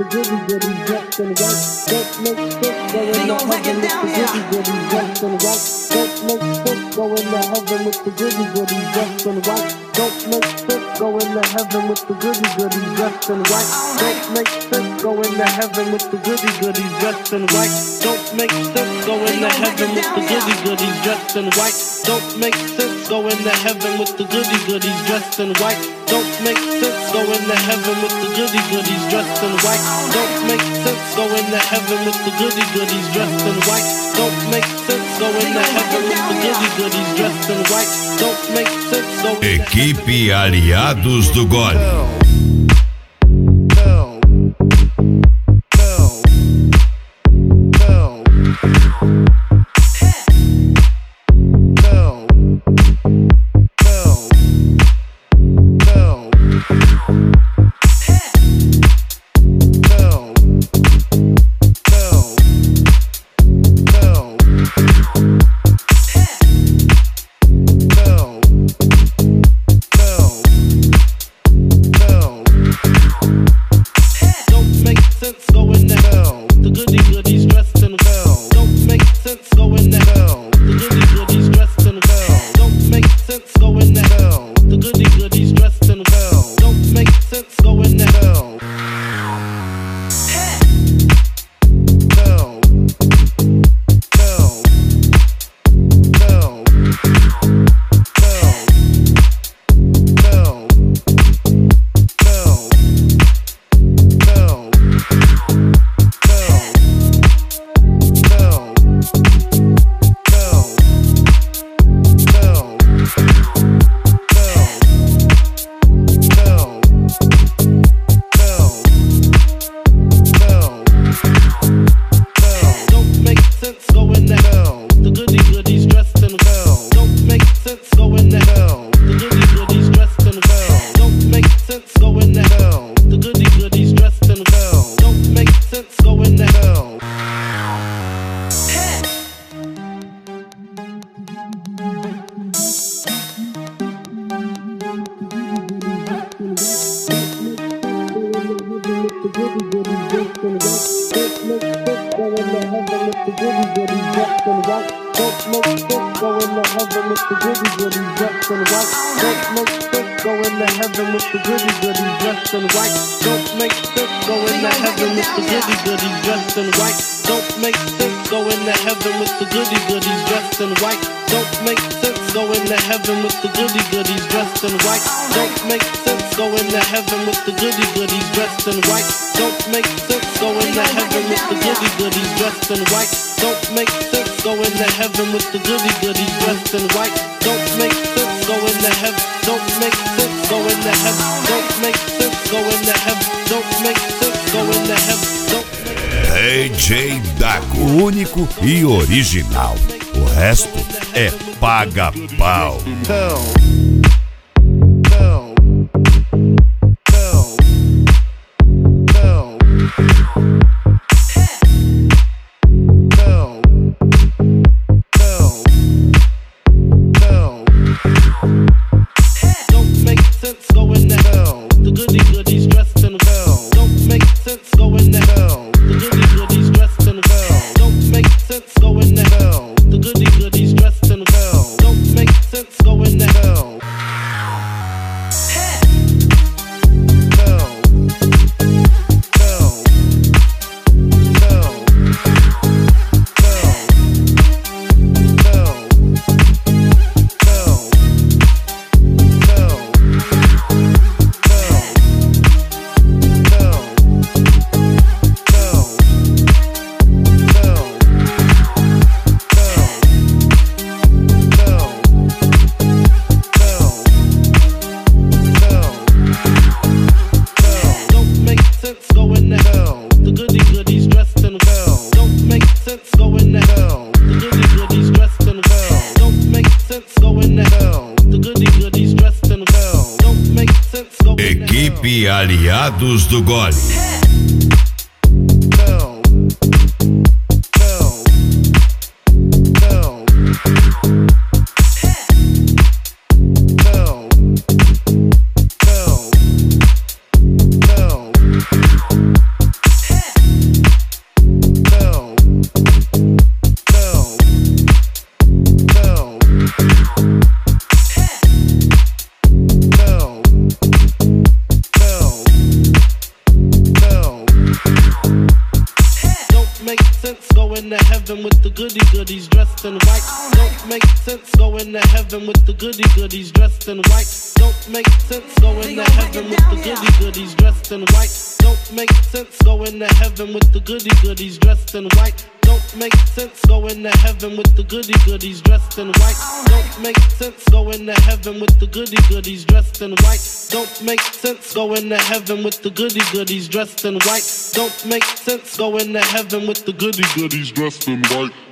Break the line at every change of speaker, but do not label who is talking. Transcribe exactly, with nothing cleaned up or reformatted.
the goody goody dressed in white. Don't make sense going to heaven with the goody goody dressed in white. Don't make sense going to heaven with the goody goody dressed in white. Don't make sense going to heaven with the goody goody dressed in white. Don't make sense going to heaven with the goody goody dressed in white. Don't make sense going to heaven with the goody goodies dressed in white. Don't make sense going to heaven with the goody goodies dressed in white. Don't make sense going to heaven with the goody goodies dressed in white. Don't make sense going to heaven with the goody goodies dressed in white. Don't make sense going to heaven with the goody goodies dressed in white. Don't make sense going.
Equipe Aliados do Gole. D J Dago, único e original. O resto é paga-pau. Equipe Aliados do Gole.
into heaven with the goody goodies dressed in white. Don't make sense. Go into heaven with the goody goodies dressed in white. Don't make sense. Go into heaven with the goody goodies dressed in white. Don't make sense. Go into heaven with the goody goodies dressed in white. Don't make sense. Go into heaven with the goody goodies dressed in white. Don't make sense. Go into heaven with the goody goodies dressed in white. Don't make sense. Go into heaven with the goody goodies dressed in white.